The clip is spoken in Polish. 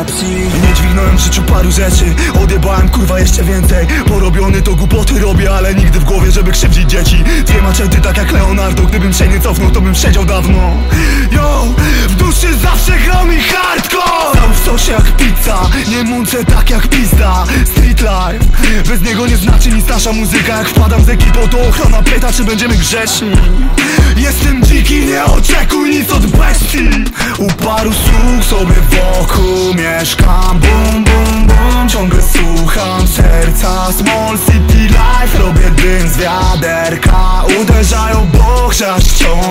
relacji. Nie dźwignąłem w życiu paru rzeczy, odjebałem kurwa jeszcze więcej. Porobiony to głupoty robię, ale nigdy w głowie, żeby krzywdzić dzieci. Dwie maczety tak jak Leonardo, gdybym się nie cofnął, to bym siedział dawno. Yo, w duszy zawsze grał mi hardcore. Cały w sosie jak pizza, nie mącę tak jak pizda. Street life, bez niego nie znaczy nic nasza muzyka. Jak wpadam z ekipą, to ochrona pyta, czy będziemy grzeczni. Jestem dziki, nie oczekuj nic od bestii. U paru sług sobie wokół mieszkam. Bum, bum, bum, ciągle słucham serca. Small city life, robię dym z wiaderka. Uderzają, bo chociaż wciąż